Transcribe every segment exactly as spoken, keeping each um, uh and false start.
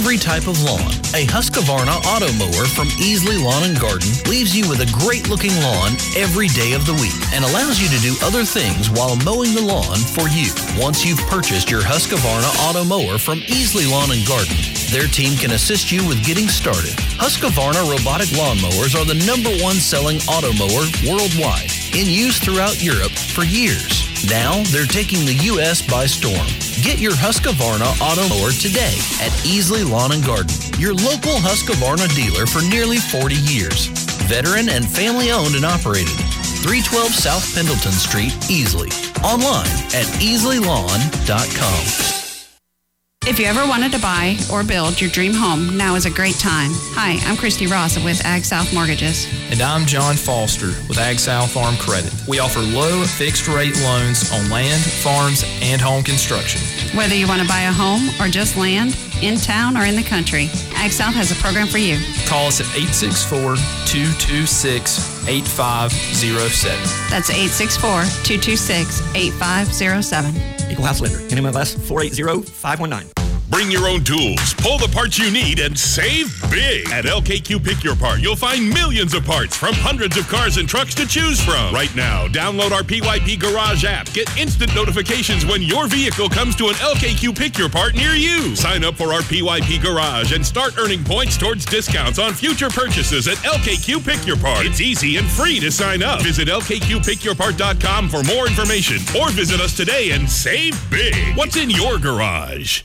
every type of lawn. A Husqvarna auto mower from Easley Lawn and Garden leaves you with a great-looking lawn every day of the week and allows you to do other things while mowing the lawn for you. Once you've purchased your Husqvarna auto mower from Easley Lawn and Garden, their team can assist you with getting started. Husqvarna robotic lawnmowers are the number one selling auto mower worldwide, in use throughout Europe for years. Now, they're taking the U S by storm. Get your Husqvarna auto mower today at Easley Lawn and Garden, your local Husqvarna dealer for nearly forty years. Veteran and family owned and operated. three twelve South Pendleton Street, Easley. Online at easley lawn dot com. If you ever wanted to buy or build your dream home, now is a great time. Hi, I'm Christy Ross with Ag South Mortgages. And I'm John Foster with Ag South Farm Credit. We offer low fixed-rate loans on land, farms, and home construction. Whether you want to buy a home or just land, in town or in the country, Ag South has a program for you. Call us at eight six four, two two six, eight five zero seven. That's eight six four, two two six, eight five zero seven. Equal House Lender. N M L S four eight zero, five one nine. Bring your own tools, pull the parts you need, and save big. At L K Q Pick Your Part, you'll find millions of parts from hundreds of cars and trucks to choose from. Right now, download our P Y P Garage app. Get instant notifications when your vehicle comes to an L K Q Pick Your Part near you. Sign up for our P Y P Garage and start earning points towards discounts on future purchases at L K Q Pick Your Part. It's easy and free to sign up. Visit L K Q pick your part dot com for more information or visit us today and save big. What's in your garage?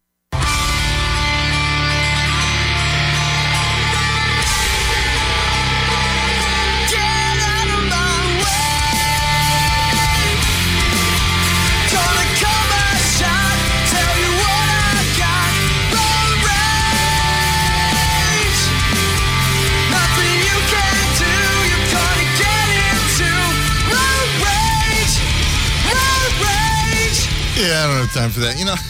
Yeah, I don't have time for that. You know,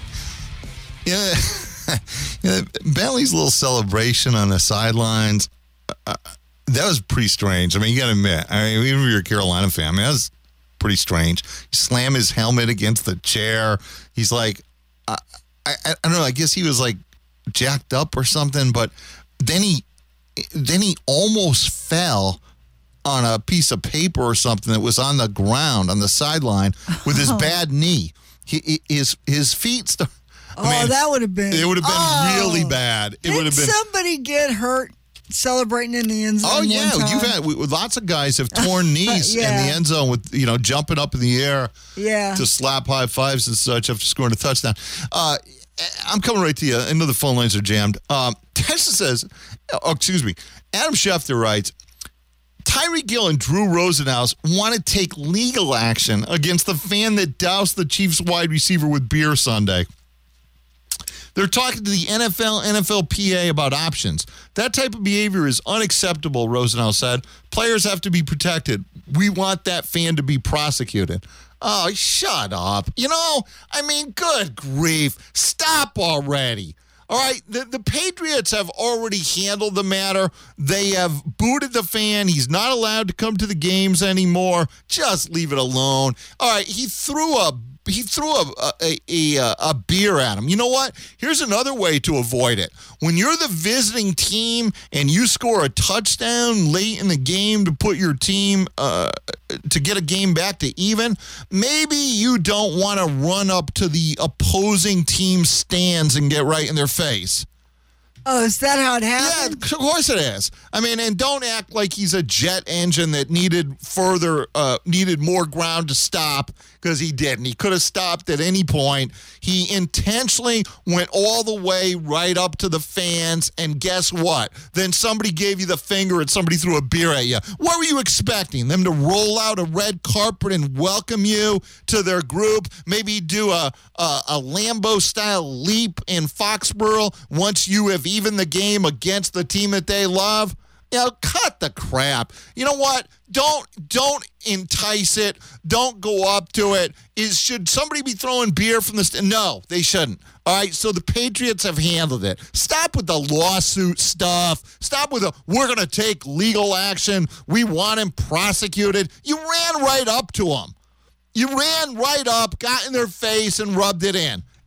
yeah, you know, Bentley's little celebration on the sidelines, uh, that was pretty strange. I mean, you got to admit, I mean, even if you're a Carolina fan, I mean, that was pretty strange. He slammed his helmet against the chair. He's like, I, I, I don't know, I guess he was like jacked up or something, but then he, then he almost fell on a piece of paper or something that was on the ground on the sideline with his oh. bad knee. He, his his feet. St- oh, I mean, that would have been. It would have been oh. really bad. It would have been. Did somebody get hurt celebrating in the end zone? Oh yeah, one time? you've had we, lots of guys have torn knees yeah. in the end zone with you know jumping up in the air yeah. to slap high fives and such after scoring a touchdown. Uh, I'm coming right to you. I know the phone lines are jammed. Um, Tessa says, oh, excuse me. Adam Schefter writes, Tyreek Gill and Drew Rosenhaus want to take legal action against the fan that doused the Chiefs wide receiver with beer Sunday. They're talking to the N F L, N F L P A about options. That type of behavior is unacceptable, Rosenhaus said. Players have to be protected. We want that fan to be prosecuted. Oh, shut up. You know, I mean, good grief. Stop already. All right, the, the Patriots have already handled the matter. They have booted the fan. He's not allowed to come to the games anymore. Just leave it alone. All right, he threw a he threw a a, a, a beer at him. You know what? Here's another way to avoid it. When you're the visiting team and you score a touchdown late in the game to put your team uh, to get a game back to even, maybe you don't want to run up to the opposing team stands and get right in their face. Oh, is that how it happened? Yeah, of course it is. I mean, and don't act like he's a jet engine that needed further, uh, needed more ground to stop, because he didn't. He could have stopped at any point. He intentionally went all the way right up to the fans, and guess what? Then somebody gave you the finger and somebody threw a beer at you. What were you expecting? Them to roll out a red carpet and welcome you to their group? Maybe do a, a, a Lambeau-style leap in Foxborough once you have even the game against the team that they love? You know, cut the crap. You know what? Don't don't entice it. Don't go up to it. Is should somebody be throwing beer from the st- No, they shouldn't. All right, so the Patriots have handled it. Stop with the lawsuit stuff. Stop with the, we're going to take legal action. We want him prosecuted. You ran right up to him. You ran right up, got in their face, and rubbed it in.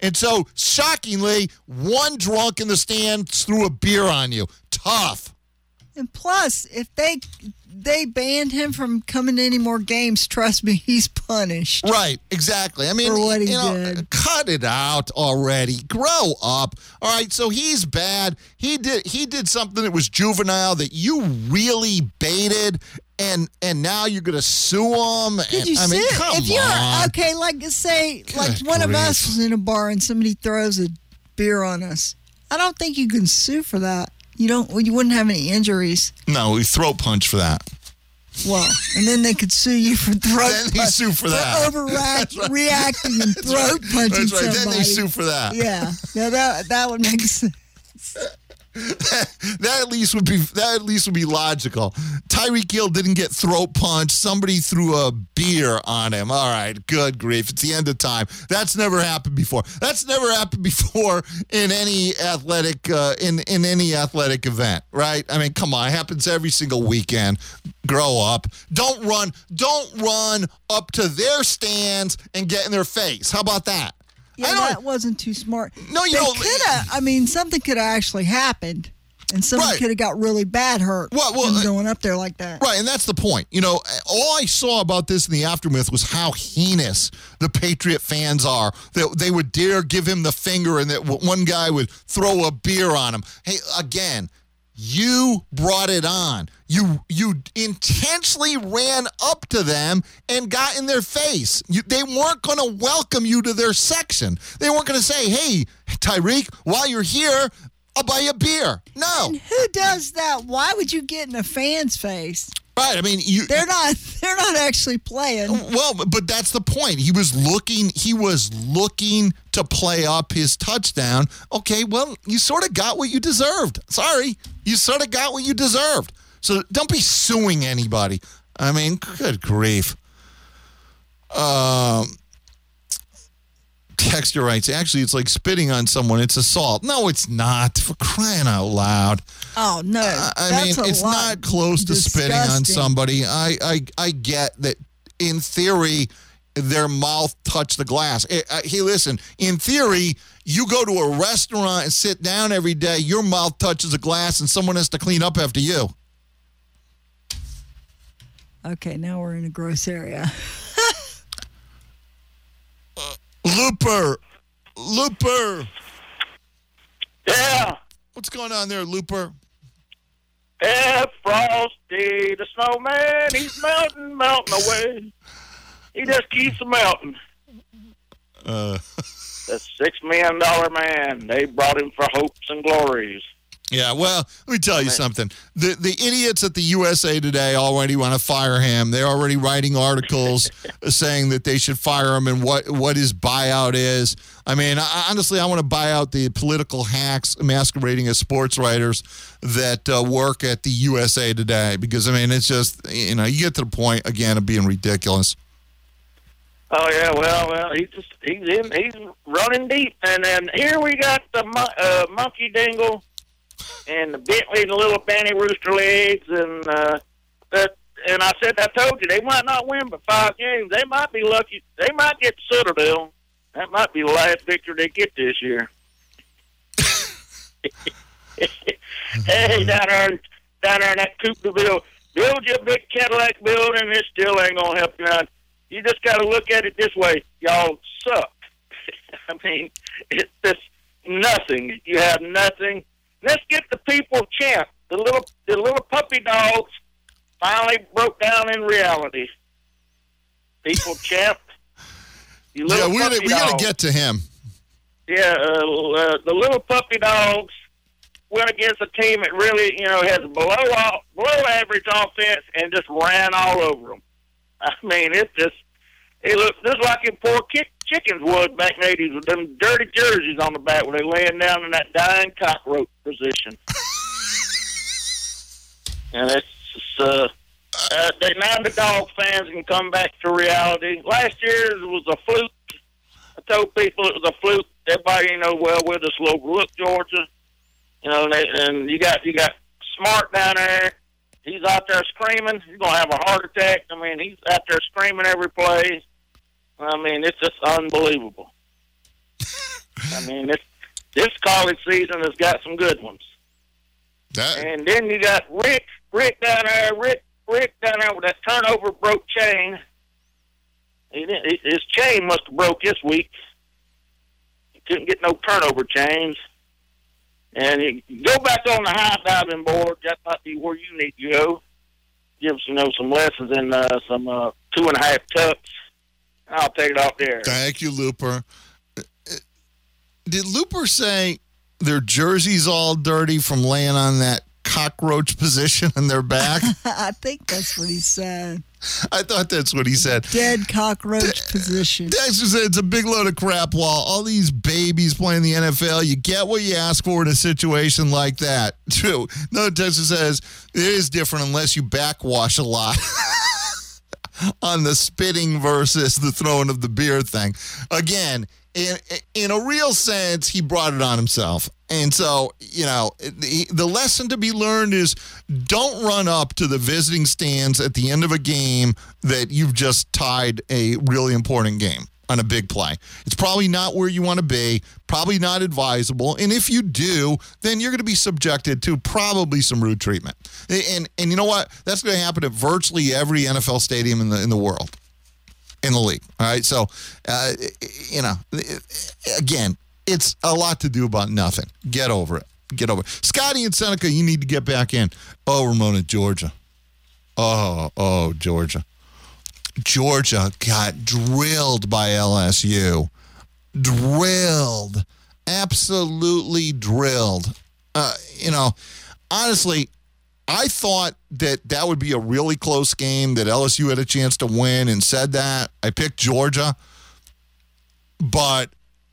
And so, shockingly, one drunk in the stands threw a beer on you. Tough. And plus, if they they banned him from coming to any more games, trust me, he's punished. Right, exactly. I mean, For what he you know, did. cut it out already. Grow up. All right, so he's bad. He did he did something that was juvenile that you really baited, and and now you're going to sue him. Did and, you I mean, see it? come If you're on. okay, like say, like Good one of grief. us was in a bar and somebody throws a beer on us. I don't think you can sue for that. You don't. Well, you wouldn't have any injuries. No, we throat punch for that. Well, and then they could sue you for throat. Then they sue for that. overreacting right. reacting and throat punching That's right. somebody. Then they sue for that. Yeah, yeah, that that would make sense. that at least would be that at least would be logical. Tyreek Hill didn't get throat punched. Somebody threw a beer on him. All right, good grief. It's the end of time. That's never happened before. That's never happened before in any athletic uh, in in any athletic event, right? I mean, come on, it happens every single weekend. Grow up. Don't run. Don't run up to their stands and get in their face. How about that? Yeah, I don't- that wasn't too smart. No, you They don't- coulda- I mean, something could have actually happened, and someone Right. could have got really bad hurt Well, well, from uh, going up there like that. Right, and that's the point. You know, all I saw about this in the aftermath was how heinous the Patriot fans are. That they would dare give him the finger, and that one guy would throw a beer on him. Hey, again, you brought it on. You you intentionally ran up to them and got in their face. You, they weren't going to welcome you to their section. They weren't going to say, "Hey, Tyreek, while you're here, I'll buy you a beer." No. And who does that? Why would you get in a fan's face? Right, I mean, you They're not. They're not actually playing. Well, but that's the point. He was looking. He was looking to play up his touchdown. Okay, well, you sort of got what you deserved. Sorry, you sort of got what you deserved. So don't be suing anybody. I mean, good grief. Um, Texter writes, actually, it's like spitting on someone. It's assault. No, it's not. For crying out loud. Oh no! I I That's mean, a it's lot not close to spitting on disgusting. somebody. I, I, I get that in theory, their mouth touched the glass. Eh, uh, Hey, listen, in theory, you go to a restaurant and sit down every day, your mouth touches the glass and someone has to clean up after you. Okay, now we're in a gross area. Looper. Looper. Yeah. What's going on there, Looper? Yeah, Frosty the snowman, he's melting, melting away. He just keeps melting. Uh, The six million dollar man, they brought him for hopes and glories. yeah, well, let me tell you something. The the idiots at the U S A Today already want to fire him. They're already writing articles saying that they should fire him and what, what his buyout is. I mean, I, honestly, I want to buy out the political hacks masquerading as sports writers that uh, work at the U S A Today because, I mean, it's just, you know, you get to the point, again, of being ridiculous. Oh yeah, well, well, he's just he's in, he's running deep, and then here we got the mon- uh, monkey dingle, and the Bentley and the little Fanny Rooster legs, and uh, that. And I said, I told you they might not win but five games. They might be lucky. They might get Citadel. That might be the last victory they get this year. Hey, down there, down there in that Coupe de Ville, build you a big Cadillac building. It still ain't gonna help you out. You just got to look at it this way. Y'all suck. I mean, it's just nothing. You have nothing. Let's get the people champ. The little, the little puppy dogs finally broke down in reality. People champ. You Yeah, little we're gonna, puppy we got dogs. to get to him. Yeah, uh, uh, the little puppy dogs went against a team that really, you know, has below below average offense and just ran all over them. I mean, it's just, it looks just like them poor kick, chickens would back in the eighties with them dirty jerseys on the back where they laying down in that dying cockroach position. And it's just, uh, uh, they, now the dog fans can come back to reality. Last year it was a fluke. I told people it was a fluke. Everybody, you know, well, we're just overlook Georgia. You know, and, they, and you got you got Smart down there. He's out there screaming. He's going to have a heart attack. I mean, he's out there screaming every play. I mean, it's just unbelievable. I mean, this this college season has got some good ones. That, and then you got Rick, Rick down there, Rick, Rick down there with that turnover broke chain. He didn't, his chain must have broke this week. He couldn't get no turnover chains. And you go back on the high diving board. That might be where you need to go. Give us, you know, some lessons in uh, some uh, two and a half tucks. I'll take it off there. Thank you, Looper. Did Looper say their jersey's all dirty from laying on that cockroach position on their back? I think that's what he said. I thought that's what he said. Dead cockroach De- position. Dexter said it's a big load of crap, Wall. All these babies playing the N F L, you get what you ask for in a situation like that. True. No, Dexter says it is different unless you backwash a lot on the spitting versus the throwing of the beer thing. Again, in in a real sense, he brought it on himself. And so, you know, the, the lesson to be learned is don't run up to the visiting stands at the end of a game that you've just tied a really important game on a big play. It's probably not where you want to be, probably not advisable. And if you do, then you're going to be subjected to probably some rude treatment. And and you know what? That's going to happen at virtually every N F L stadium in the in the world, in the league. All right. So, uh, you know, again, it's a lot to do about nothing. Get over it. Get over it. Scotty and Seneca, you need to get back in. Oh, Ramona, Georgia. Oh, oh, Georgia. Georgia got drilled by L S U. Drilled. Absolutely drilled. Uh, you know, honestly, I thought that that would be a really close game, that L S U had a chance to win, and said that. I picked Georgia. But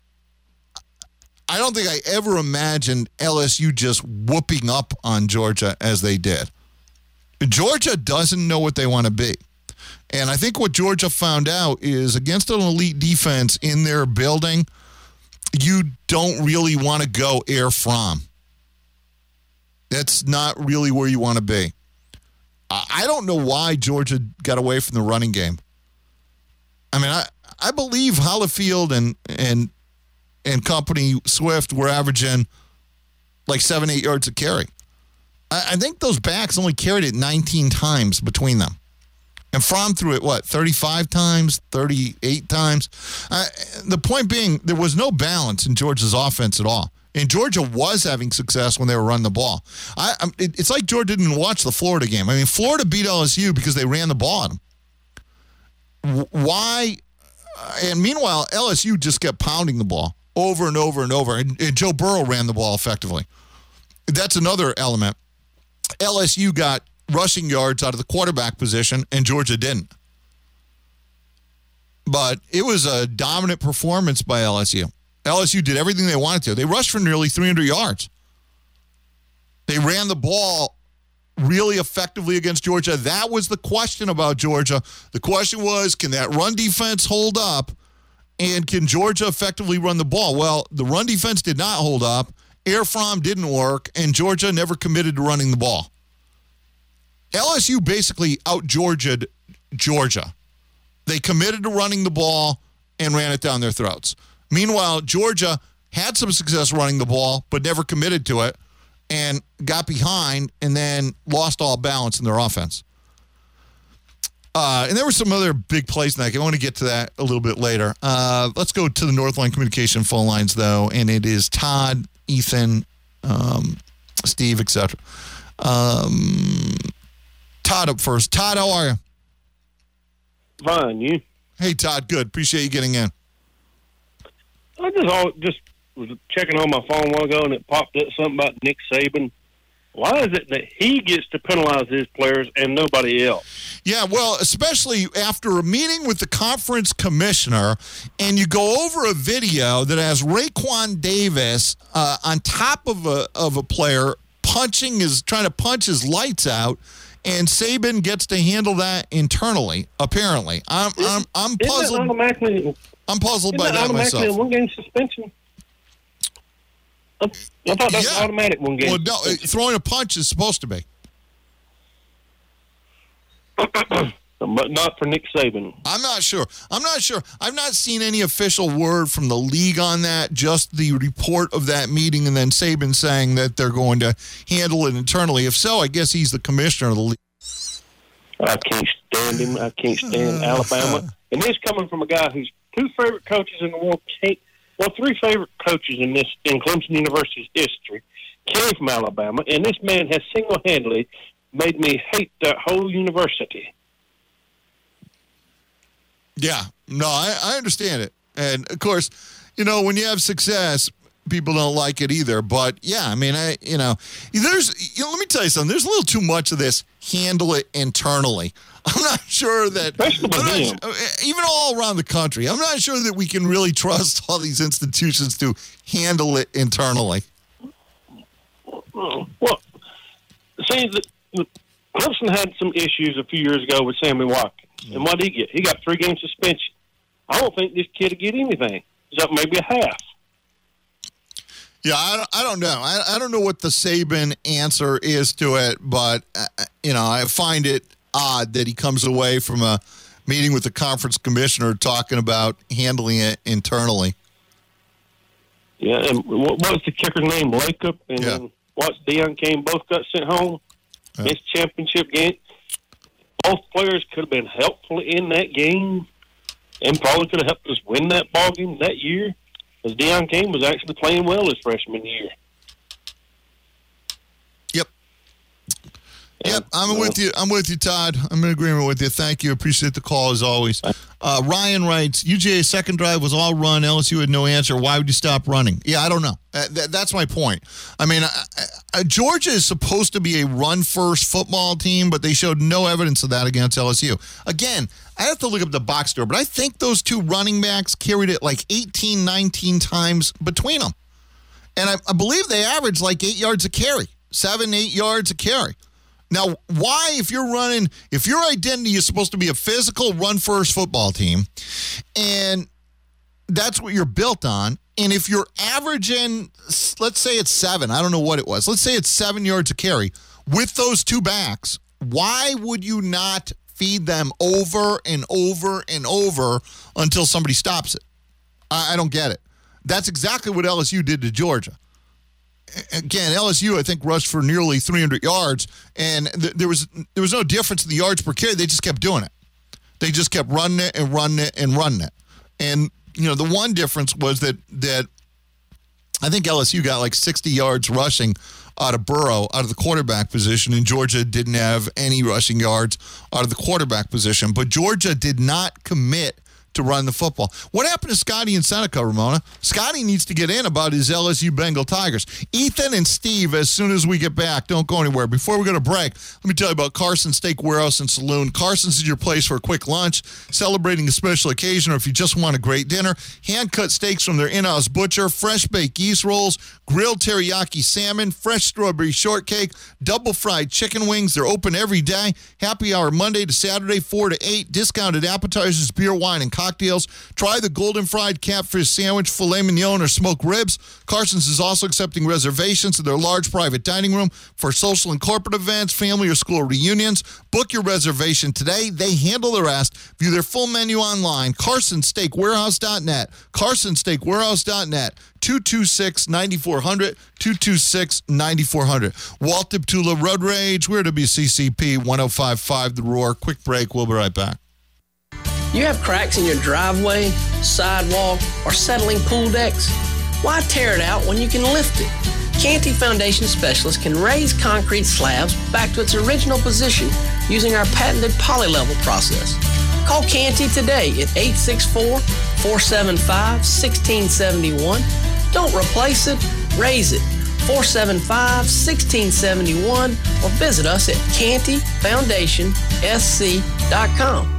I don't think I ever imagined L S U just whooping up on Georgia as they did. Georgia doesn't know what they want to be. And I think what Georgia found out is against an elite defense in their building, you don't really want to go air from. That's not really where you want to be. I don't know why Georgia got away from the running game. I mean, I, I believe Hollifield and and and company Swift were averaging like seven, eight yards a carry. I, I think those backs only carried it nineteen times between them. And Fromm threw it, what, thirty-five times, thirty-eight times? Uh, the point being, there was no balance in Georgia's offense at all. And Georgia was having success when they were running the ball. I, I, it, it's like Georgia didn't watch the Florida game. I mean, Florida beat L S U because they ran the ball on them. Why? And meanwhile, L S U just kept pounding the ball over and over and over. And, and Joe Burrow ran the ball effectively. That's another element. L S U got rushing yards out of the quarterback position, and Georgia didn't. But it was a dominant performance by L S U. L S U did everything they wanted to. They rushed for nearly three hundred yards. They ran the ball really effectively against Georgia. That was the question about Georgia. The question was, can that run defense hold up, and can Georgia effectively run the ball? Well, the run defense did not hold up. Air Fromm didn't work, and Georgia never committed to running the ball. L S U basically out-Georgia'd Georgia. They committed to running the ball and ran it down their throats. Meanwhile, Georgia had some success running the ball, but never committed to it, and got behind and then lost all balance in their offense. Uh, and there were some other big plays in that game. I want to get to that a little bit later. Uh, let's go to the Northline Communication phone lines, though, and it is Todd, Ethan, um, Steve, et cetera. Um, Todd up first. Todd, how are you? Fine, you? Hey, Todd, good. Appreciate you getting in. I just all, just was checking on my phone a while ago, and it popped up something about Nick Saban. Why is it that he gets to penalize his players and nobody else? Yeah, well, especially after a meeting with the conference commissioner, and you go over a video that has Raekwon Davis uh, on top of a of a player punching his trying to punch his lights out, and Saban gets to handle that internally. Apparently, I'm Is, I'm I'm puzzled. Automatically, I'm puzzled by that, that automatically myself. A one game suspension. I, I thought that was yeah. automatic one game. Well, no, throwing a punch is supposed to be. but not for Nick Saban. I'm not sure. I'm not sure. I've not seen any official word from the league on that, just the report of that meeting and then Saban saying that they're going to handle it internally. If so, I guess he's the commissioner of the league. I can't stand him. I can't stand Alabama. And this coming from a guy whose two favorite coaches in the world came, well, three favorite coaches in this in Clemson University's history came from Alabama, and this man has single-handedly made me hate that whole university. Yeah, no, I, I understand it. And, of course, you know, when you have success, people don't like it either. But, yeah, I mean, I you know, there's, you know, let me tell you something. There's a little too much of this handle it internally. I'm not sure that, not, even all around the country, I'm not sure that we can really trust all these institutions to handle it internally. Well, see, the, the, Clemson had some issues a few years ago with Sammy Watkins. And what did he get? He got three game suspension. I don't think this kid will get anything. Except maybe a half. Yeah, I don't, I don't know. I, I don't know what the Saban answer is to it, but, uh, you know, I find it odd that he comes away from a meeting with the conference commissioner talking about handling it internally. Yeah, and what was the kicker's name? Lacob and yeah. Watts Deion Kane both got sent home. Yeah. This championship game. Both players could have been helpful in that game and probably could have helped us win that ball game that year, because Deion Kane was actually playing well his freshman year. Yep. Yep, I'm with you. I'm with you, Todd. I'm in agreement with you. Thank you. Appreciate the call as always. Uh, Ryan writes, U G A's second drive was all run. L S U had no answer. Why would you stop running? Yeah, I don't know. Uh, th- that's my point. I mean, uh, uh, Georgia is supposed to be a run-first football team, but they showed no evidence of that against L S U. Again, I have to look up the box score, but I think those two running backs carried it like eighteen, nineteen times between them. And I, I believe they averaged like eight yards a carry, seven, eight yards a carry. Now, why, if you're running, if your identity is supposed to be a physical run-first football team, and that's what you're built on, and if you're averaging, let's say it's seven, I don't know what it was, let's say it's seven yards a carry, with those two backs, why would you not feed them over and over and over until somebody stops it? I, I don't get it. That's exactly what L S U did to Georgia. Again, L S U, I think, rushed for nearly three hundred yards, and th- there was there was no difference in the yards per carry. They just kept doing it. They just kept running it and running it and running it. And, you know, the one difference was that that I think L S U got like sixty yards rushing out of Burrow, out of the quarterback position, and Georgia didn't have any rushing yards out of the quarterback position. But Georgia did not commit to run the football. What happened to Scotty and Seneca, Ramona? Scotty needs to get in about his L S U Bengal Tigers. Ethan and Steve, as soon as we get back, don't go anywhere. Before we go to break, let me tell you about Carson's Steak Warehouse and Saloon. Carson's is your place for a quick lunch, celebrating a special occasion, or if you just want a great dinner. Hand-cut steaks from their in-house butcher, fresh-baked yeast rolls, grilled teriyaki salmon, fresh strawberry shortcake, double-fried chicken wings. They're open every day. Happy hour Monday to Saturday, four to eight. Discounted appetizers, beer, wine, and cocktails. Try the golden fried catfish sandwich, filet mignon, or smoked ribs. Carson's is also accepting reservations in their large private dining room for social and corporate events, family or school reunions. Book your reservation today. They handle the rest. View their full menu online. Carson Steak Warehouse dot net. Carson Steak Warehouse dot net. two two six, nine four zero zero. two two six, nine four zero zero. Walt Diptula Road Rage. We're W C C P one oh five point five The Roar. Quick break. We'll be right back. You have cracks in your driveway, sidewalk, or settling pool decks? Why tear it out when you can lift it? Canty Foundation Specialists can raise concrete slabs back to its original position using our patented polylevel process. Call Canty today at eight six four, four seven five, one six seven one. Don't replace it, raise it. four seven five, one six seven one, or visit us at canty foundation s c dot com.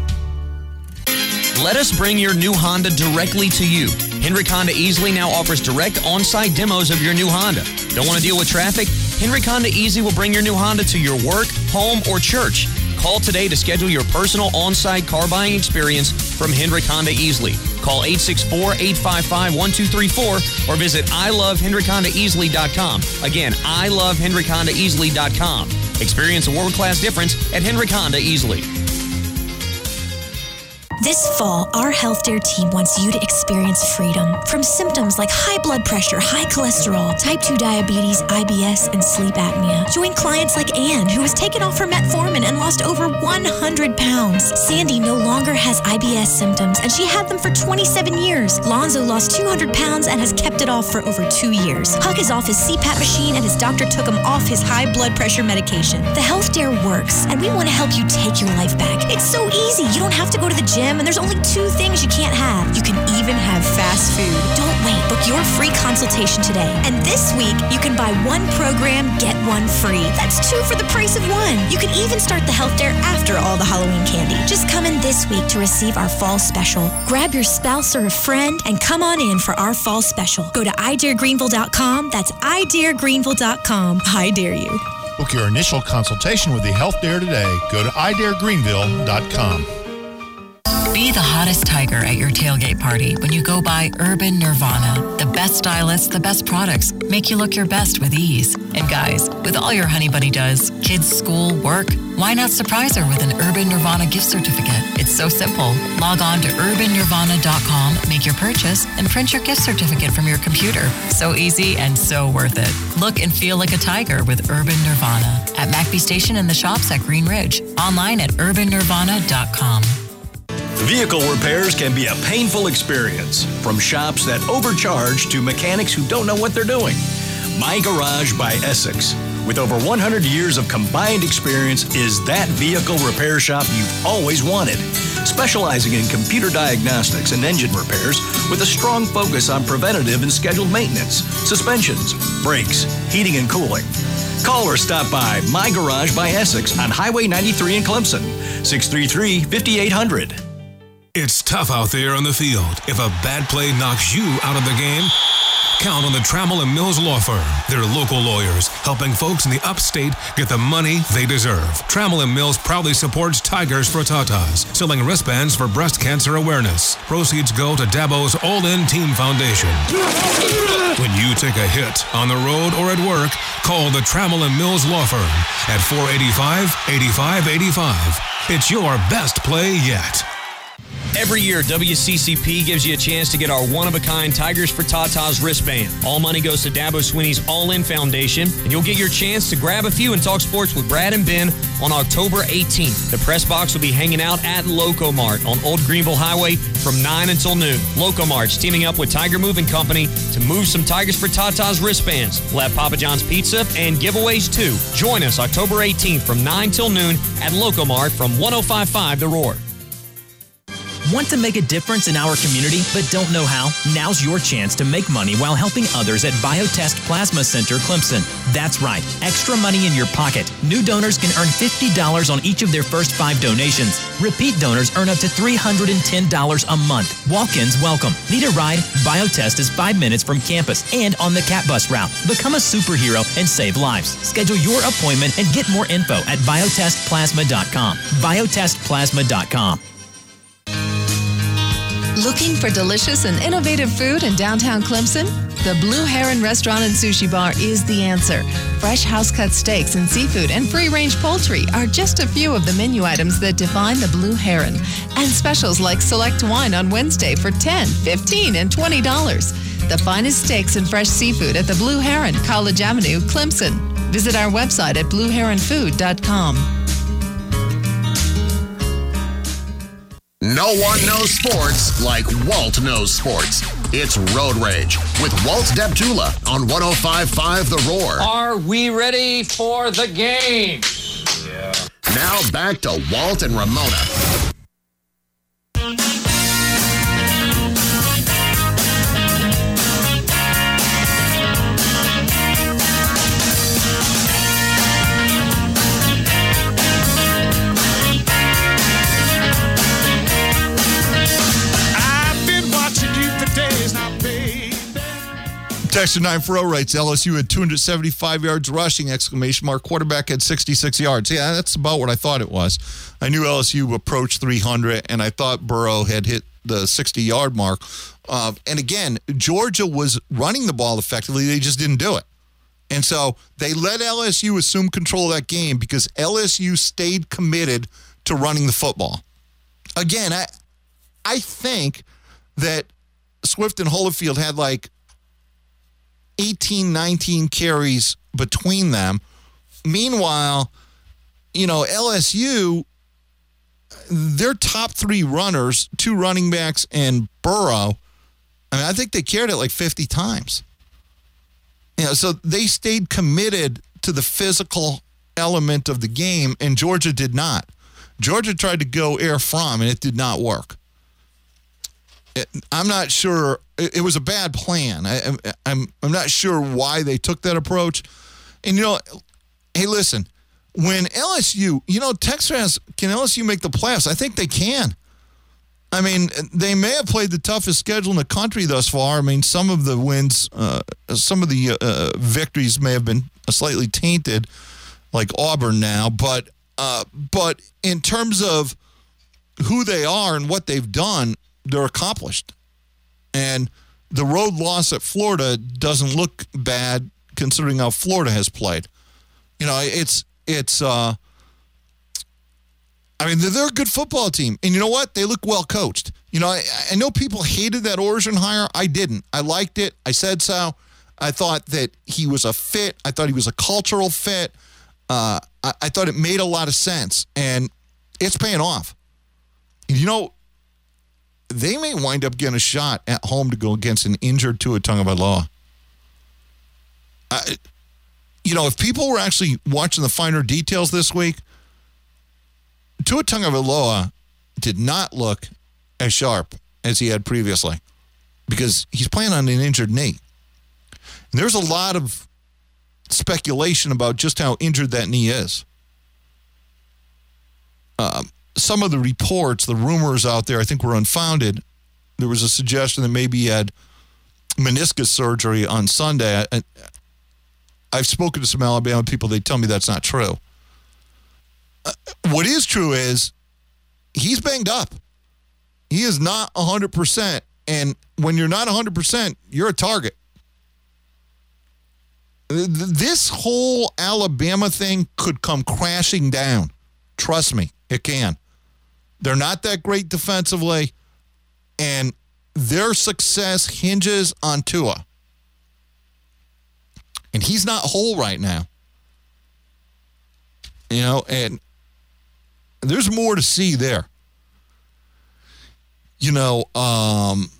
Let us bring your new Honda directly to you. Hendrick Honda Easily now offers direct on-site demos of your new Honda. Don't want to deal with traffic? Hendrick Honda Easy will bring your new Honda to your work, home, or church. Call today to schedule your personal on-site car buying experience from Hendrick Honda Easily. Call eight six four, eight five five, one two three four or visit I love hendrick honda easily dot com. Again, I love hendrick honda easily dot com. Experience a world-class difference at Hendrick Honda Easily. This fall, our Health Dare team wants you to experience freedom from symptoms like high blood pressure, high cholesterol, type two diabetes, I B S, and sleep apnea. Join clients like Anne, who has taken off her metformin and lost over one hundred pounds. Sandy no longer has I B S symptoms, and she had them for twenty-seven years. Lonzo lost two hundred pounds and has kept it off for over two years. Huck is off his C PAP machine, and his doctor took him off his high blood pressure medication. The Health Dare works, and we want to help you take your life back. It's so easy. You don't have to go to the gym, and there's only two things you can't have. You can even have fast food. Don't wait. Book your free consultation today. And this week, you can buy one program, get one free. That's two for the price of one. You can even start the Health Dare after all the Halloween candy. Just come in this week to receive our fall special. Grab your spouse or a friend and come on in for our fall special. Go to i dare greenville dot com. That's i dare greenville dot com. I dare you. Book your initial consultation with the Health Dare today. Go to i dare greenville dot com. Be the hottest tiger at your tailgate party when you go by Urban Nirvana. The best stylists, the best products make you look your best with ease. And guys, with all your honey bunny does, kids, school, work, why not surprise her with an Urban Nirvana gift certificate? It's so simple. Log on to urban nirvana dot com, make your purchase, and print your gift certificate from your computer. So easy and so worth it. Look and feel like a tiger with Urban Nirvana at McBee Station and the shops at Green Ridge. Online at urban nirvana dot com. Vehicle repairs can be a painful experience, from shops that overcharge to mechanics who don't know what they're doing. My Garage by Essex, with over one hundred years of combined experience, is that vehicle repair shop you've always wanted. Specializing in computer diagnostics and engine repairs with a strong focus on preventative and scheduled maintenance, suspensions, brakes, heating and cooling. Call or stop by My Garage by Essex on Highway ninety-three in Clemson, six three three, five eight zero zero. It's tough out there on the field. If a bad play knocks you out of the game, count on the Trammell and Mills Law Firm. They're local lawyers helping folks in the upstate get the money they deserve. Trammell and Mills proudly supports Tigers for Tatas, selling wristbands for breast cancer awareness. Proceeds go to Dabo's All-In Team Foundation. When you take a hit on the road or at work, call the Trammell and Mills Law Firm at four eight five, eight five eight five. It's your best play yet. Every year, W C C P gives you a chance to get our one-of-a-kind Tigers for Tatas wristband. All money goes to Dabo Swinney's All-In Foundation, and you'll get your chance to grab a few and talk sports with Brad and Ben on October eighteenth. The press box will be hanging out at Locomart on Old Greenville Highway from nine until noon. Locomart's teaming up with Tiger Moving Company to move some Tigers for Tatas wristbands. We'll have Papa John's Pizza and giveaways too. Join us October eighteenth from nine till noon at Locomart from one oh five point five The Roar. Want to make a difference in our community but don't know how? Now's your chance to make money while helping others at Biotest Plasma Center Clemson. That's right, extra money in your pocket. New donors can earn fifty dollars on each of their first five donations. Repeat donors earn up to three hundred ten dollars a month. Walk-ins welcome. Need a ride? Biotest is five minutes from campus and on the Cat Bus route. Become a superhero and save lives. Schedule your appointment and get more info at biotest plasma dot com. biotest plasma dot com. Looking for delicious and innovative food in downtown Clemson? The Blue Heron Restaurant and Sushi Bar is the answer. Fresh house-cut steaks and seafood and free-range poultry are just a few of the menu items that define the Blue Heron. And specials like select wine on Wednesday for ten dollars, fifteen dollars, and twenty dollars. The finest steaks and fresh seafood at the Blue Heron, College Avenue, Clemson. Visit our website at blue heron food dot com. No one knows sports like Walt knows sports. It's Road Rage with Walt Deptula on one oh five point five The Roar. Are we ready for the game? Yeah. Now back to Walt and Ramona. Texter nine four zero writes, L S U had two hundred seventy-five yards rushing, exclamation mark. Quarterback had sixty-six yards. Yeah, that's about what I thought it was. I knew L S U approached three hundred, and I thought Burrow had hit the sixty-yard mark. Uh, and again, Georgia was running the ball effectively. They just didn't do it. And so they let L S U assume control of that game because L S U stayed committed to running the football. Again, I I think that Swift and Holyfield had like eighteen, nineteen carries between them. Meanwhile, you know, L S U, their top three runners, two running backs and Burrow, I mean, I think they carried it like fifty times. You know, so they stayed committed to the physical element of the game, and Georgia did not. Georgia tried to go air from, and it did not work. It, I'm not sure. It, it was a bad plan. I, I'm I'm not sure why they took that approach. And, you know, hey, listen, when L S U, you know, Texas has, can L S U make the playoffs? I think they can. I mean, they may have played the toughest schedule in the country thus far. I mean, some of the wins, uh, some of the uh, victories may have been slightly tainted, like Auburn now. But uh, but in terms of who they are and what they've done, they're accomplished. And the road loss at Florida doesn't look bad considering how Florida has played. You know, it's it's. Uh, I mean, they're a good football team. And you know what? They look well coached. You know, I, I know people hated that Orgeron hire. I didn't. I liked it. I said so. I thought that he was a fit. I thought he was a cultural fit. Uh, I, I thought it made a lot of sense. And it's paying off. You know, they may wind up getting a shot at home to go against an injured Tua Tagovailoa. I, you know, if people were actually watching the finer details this week, Tua Tagovailoa did not look as sharp as he had previously because he's playing on an injured knee. And there's a lot of speculation about just how injured that knee is. Um, some of the reports, the rumors out there, I think were unfounded. There was a suggestion that maybe he had meniscus surgery on Sunday. I, I've spoken to some Alabama people. They tell me that's not true. Uh, what is true is he's banged up. He is not one hundred percent. And when you're not one hundred percent, you're a target. This whole Alabama thing could come crashing down. Trust me, it can. They're not that great defensively, and their success hinges on Tua. And he's not whole right now. You know, and there's more to see there. You know, um,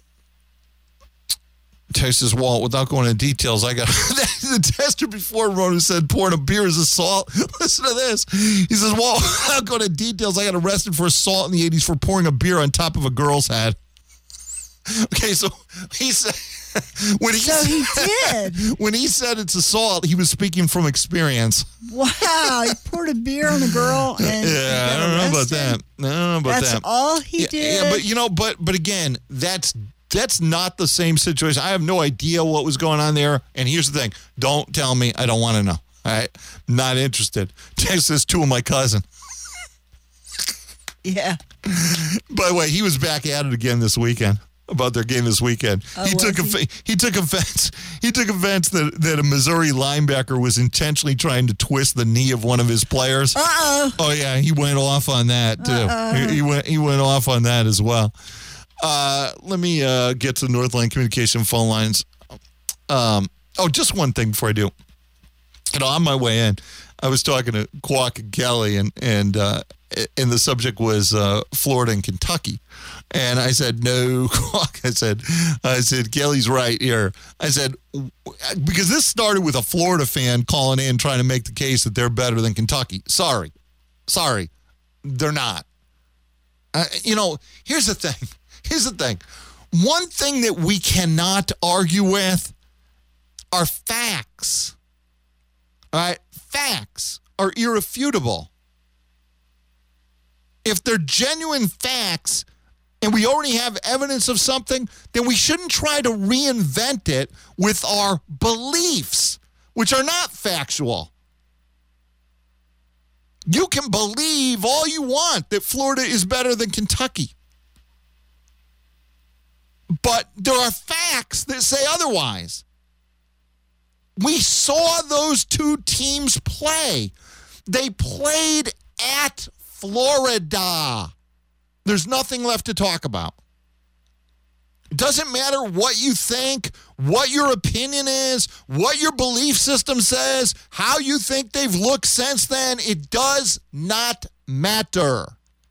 Texas Walt, without going into details, I got the tester before wrote and said pouring a beer is assault. Listen to this. He says, Walt, without going into details, I got arrested for assault in the eighties for pouring a beer on top of a girl's head. Okay, so he said when he so said, he did. When he said it's assault, he was speaking from experience. Wow, he poured a beer on a girl and yeah, I don't know about that. I don't know about that's that. That's all he yeah, did. Yeah, but you know, but but again, that's that's not the same situation. I have no idea what was going on there. And here's the thing: don't tell me. I don't want to know. All right, not interested. Text this to my cousin. Yeah. By the way, he was back at it again this weekend. About their game this weekend. Oh, he took he? he took offense. He took offense that, that a Missouri linebacker was intentionally trying to twist the knee of one of his players. Uh-oh. Oh yeah, he went off on that too. He, he went he went off on that as well. Uh, let me uh, get to the Northland Communication phone lines. Um, oh, just one thing before I do. You know, on my way in, I was talking to Quack and Kelly, and and uh, and the subject was uh, Florida and Kentucky. And I said, no, Quack. I said, I said, Kelly's right here. I said, because this started with a Florida fan calling in trying to make the case that they're better than Kentucky. Sorry. Sorry. They're not. Uh, you know, here's the thing. Here's the thing. One thing that we cannot argue with are facts. All right? Facts are irrefutable. If they're genuine facts, and we already have evidence of something, then we shouldn't try to reinvent it with our beliefs, which are not factual. You can believe all you want that Florida is better than Kentucky. But there are facts that say otherwise. We saw those two teams play. They played at Florida. There's nothing left to talk about. It doesn't matter what you think, what your opinion is, what your belief system says, how you think they've looked since then. It does not matter.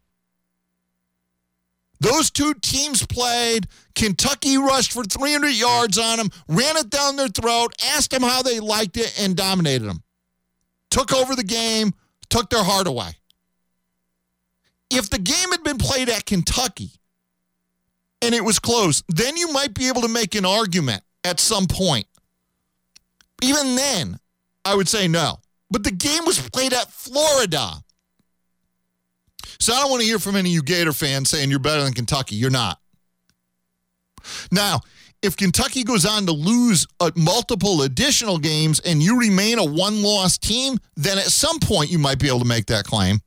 Those two teams played. Kentucky rushed for three hundred yards on them, ran it down their throat, asked them how they liked it, and dominated them. Took over the game, took their heart away. If the game had been played at Kentucky and it was close, then you might be able to make an argument at some point. Even then, I would say no. But the game was played at Florida. So I don't want to hear from any of you Gator fans saying you're better than Kentucky. You're not. Now, if Kentucky goes on to lose uh, multiple additional games and you remain a one-loss team, then at some point you might be able to make that claim.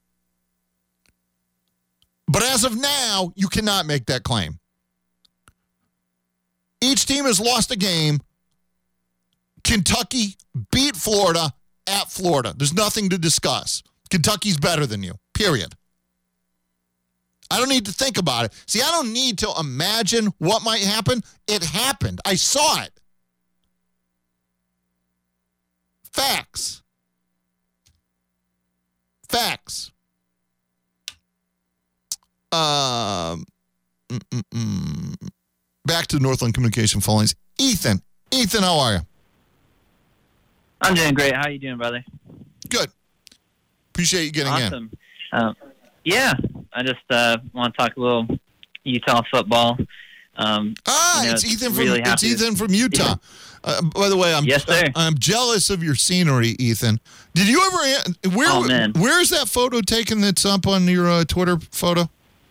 But as of now, you cannot make that claim. Each team has lost a game. Kentucky beat Florida at Florida. There's nothing to discuss. Kentucky's better than you, period. I don't need to think about it. See, I don't need to imagine what might happen. It happened. I saw it. Facts. Facts. Um, mm-mm-mm. Back to Northland Communication phone lines. Ethan. Ethan, how are you? I'm doing great. How are you doing, brother? Good. Appreciate you getting awesome. in. Um, yeah, I just uh, want to talk a little Utah football. Um, ah, you know, it's Ethan really from it's happy to- Ethan from Utah. Yeah. Uh, by the way, I'm Yes, sir. I'm jealous of your scenery, Ethan. Did you ever? Where? Oh, man. Where is that photo taken? That's up on your uh, Twitter photo.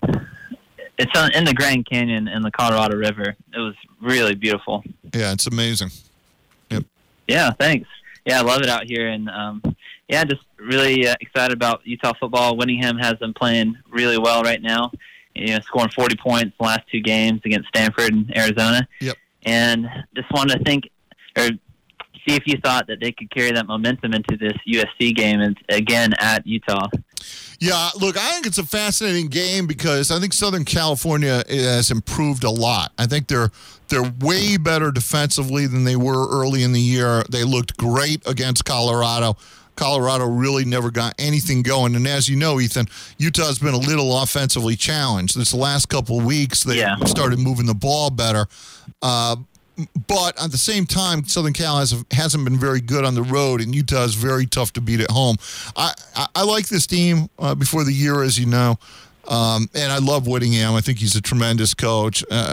It's on, in the Grand Canyon in the Colorado River. It was really beautiful. Yeah, it's amazing. Yep. Yeah, thanks. Yeah, I love it out here, and um, yeah, just really uh, excited about Utah football. Winningham has them playing really well right now. You know, scoring forty points in the last two games against Stanford and Arizona. Yep. And just wanted to think or see if you thought that they could carry that momentum into this U S C game and again at Utah. Yeah, look, I think it's a fascinating game because I think Southern California has improved a lot. I think they're they're way better defensively than they were early in the year. They looked great against Colorado. Colorado really never got anything going. And as you know, Ethan, Utah's been a little offensively challenged. This last couple of weeks, they Yeah. started moving the ball better. Uh, but at the same time, Southern Cal has, hasn't been very good on the road, and Utah is very tough to beat at home. I, I, I like this team uh, before the year, as you know. Um, and I love Whittingham. I think he's a tremendous coach. Uh,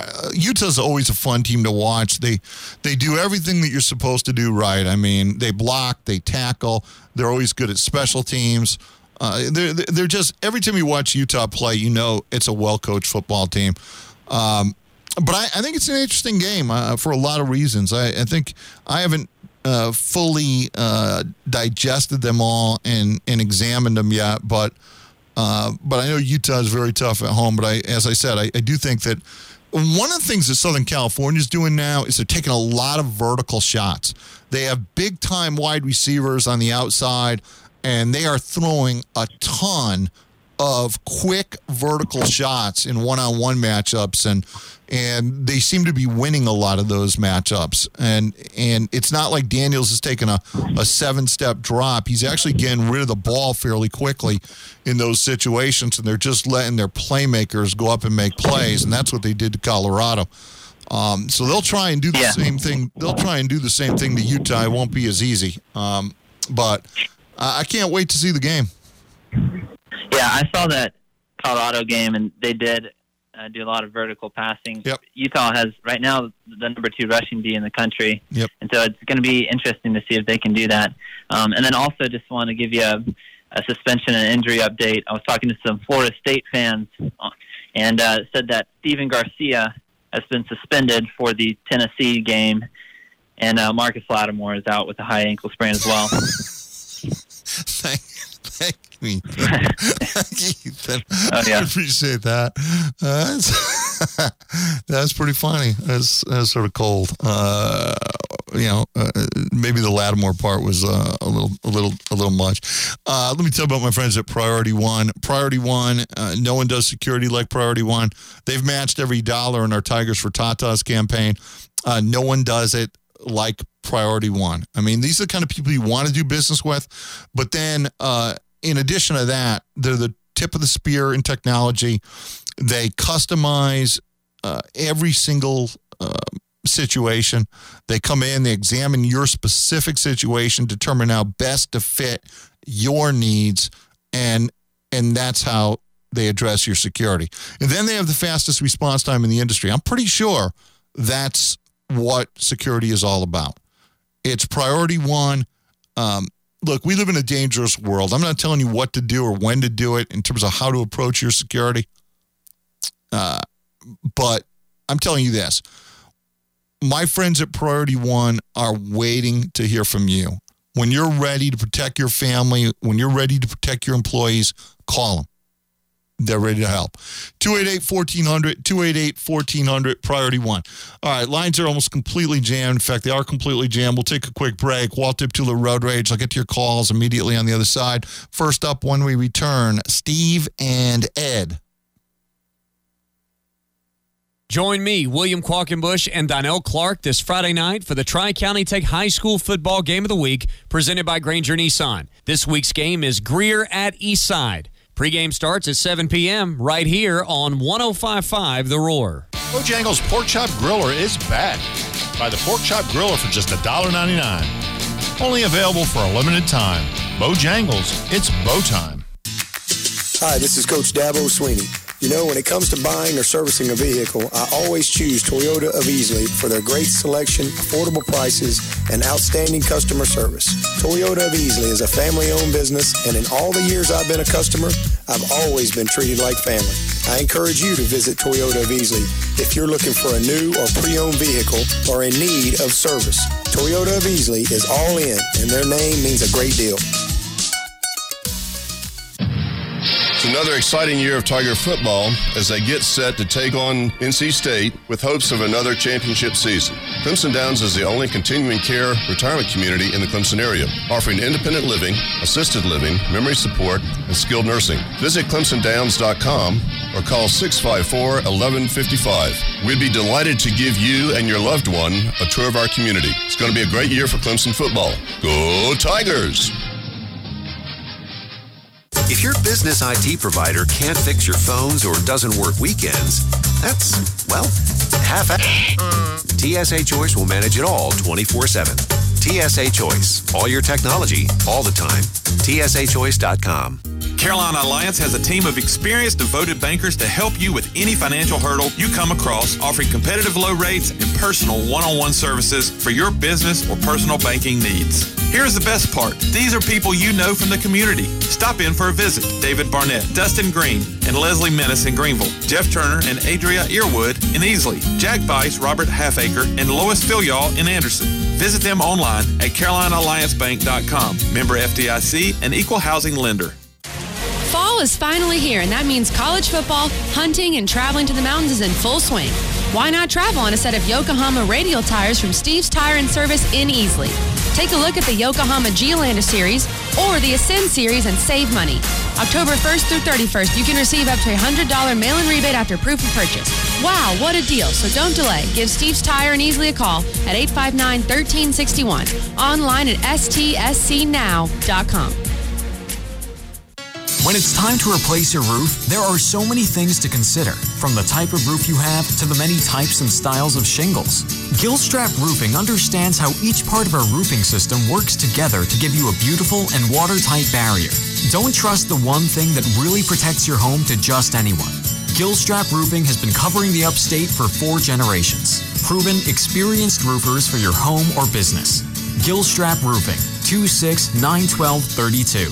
Utah's always a fun team to watch. They they do everything that you're supposed to do right. I mean, they block, they tackle. They're always good at special teams. Uh, they're they're just every time you watch Utah play, you know it's a well-coached football team. Um, but I, I think it's an interesting game uh, for a lot of reasons. I, I think I haven't uh, fully uh, digested them all and and examined them yet, but. Uh, but I know Utah is very tough at home. But I, as I said, I, I do think that one of the things that Southern California is doing now is they're taking a lot of vertical shots. They have big-time wide receivers on the outside, and they are throwing a ton of quick vertical shots in one-on-one matchups, and and they seem to be winning a lot of those matchups. And and it's not like Daniels is taking a, a seven-step drop. He's actually getting rid of the ball fairly quickly in those situations, and they're just letting their playmakers go up and make plays, and that's what they did to Colorado. Um, so they'll try and do the Yeah. same thing. They'll try and do the same thing to Utah. It won't be as easy. Um, but uh, I can't wait to see the game. Yeah, I saw that Colorado game, and they did uh, do a lot of vertical passing. Yep. Utah has right now the number two rushing D in the country, Yep. and so it's going to be interesting to see if they can do that. Um, and then also just want to give you a, a suspension and injury update. I was talking to some Florida State fans, uh, and uh, said that Steven Garcia has been suspended for the Tennessee game, and uh, Marcus Lattimore is out with a high ankle sprain as well. Thank, thank me. Thank you, Ethan. Oh, yeah. I appreciate that. Uh, that's, that's pretty funny. That's, that's sort of cold. Uh, you know, uh, maybe the Lattimore part was uh, a little, a little, a little much. Uh, let me tell you about my friends at Priority One. Priority One, uh, no one does security like Priority One. They've matched every dollar in our Tigers for Tatas campaign. Uh, no one does it like Priority One. I mean, these are the kind of people you want to do business with. But then, uh, in addition to that, they're the tip of the spear in technology. They customize uh, every single uh, situation. They come in, they examine your specific situation, determine how best to fit your needs, and and that's how they address your security. And then they have the fastest response time in the industry. I'm pretty sure that's what security is all about. It's Priority One. Um, look, we live in a dangerous world. I'm not telling you what to do or when to do it in terms of how to approach your security. Uh, but I'm telling you this. My friends at Priority One are waiting to hear from you. When you're ready to protect your family, when you're ready to protect your employees, call them. They're ready to help. two eight eight, one four zero zero, two eight eight, one four zero zero, Priority One. All right, lines are almost completely jammed. In fact, they are completely jammed. We'll take a quick break. Walt Deptula, Road Rage. I'll get to your calls immediately on the other side. First up, when we return, Steve and Ed. Join me, William Qualkenbush, and Donnell Clark this Friday night for the Tri-County Tech High School Football Game of the Week presented by Granger Nissan. This week's game is Greer at Eastside. Pre-game starts at seven p.m. right here on one oh five point five The Roar. Bojangles Pork Chop Griller is back. Buy the Pork Chop Griller for just one dollar ninety-nine. Only available for a limited time. Bojangles, it's bow time. Hi, this is Coach Dabo Sweeney. You know, when it comes to buying or servicing a vehicle, I always choose Toyota of Easley for their great selection, affordable prices, and outstanding customer service. Toyota of Easley is a family-owned business, and in all the years I've been a customer, I've always been treated like family. I encourage you to visit Toyota of Easley if you're looking for a new or pre-owned vehicle or in need of service. Toyota of Easley is all in, and their name means a great deal. It's another exciting year of Tiger football as they get set to take on N C State with hopes of another championship season. Clemson Downs is the only continuing care retirement community in the Clemson area, offering independent living, assisted living, memory support, and skilled nursing. Visit clemson downs dot com or call six five four, one one five five. We'd be delighted to give you and your loved one a tour of our community. It's going to be a great year for Clemson football. Go Tigers! If your business I T provider can't fix your phones or doesn't work weekends, that's, well, half-assed. T S A Choice will manage it all twenty-four seven. T S A Choice. All your technology, all the time. T S A choice dot com. Carolina Alliance has a team of experienced, devoted bankers to help you with any financial hurdle you come across, offering competitive low rates and personal one-on-one services for your business or personal banking needs. Here's the best part. These are people you know from the community. Stop in for a visit. David Barnett, Dustin Green, and Leslie Menace in Greenville. Jeff Turner and Adria Earwood in Easley. Jack Bice, Robert Halfacre, and Lois Filial in Anderson. Visit them online at carolina alliance bank dot com. Member F D I C, an equal housing lender. Fall is finally here, and that means college football, hunting, and traveling to the mountains is in full swing. Why not travel on a set of Yokohama radial tires from Steve's Tire and Service in Easley? Take a look at the Yokohama Geolandar Series or the Ascend Series and save money. October first through thirty-first, you can receive up to a one hundred dollars mail-in rebate after proof of purchase. Wow, what a deal. So don't delay. Give Steve's Tire in Easley a call at eight five nine, one three six one. Online at s t s c now dot com. When it's time to replace your roof, there are so many things to consider, from the type of roof you have to the many types and styles of shingles. Gilstrap Roofing understands how each part of our roofing system works together to give you a beautiful and watertight barrier. Don't trust the one thing that really protects your home to just anyone. Gilstrap Roofing has been covering the upstate for four generations. Proven, experienced roofers for your home or business. Gilstrap Roofing, two six nine one two, three two.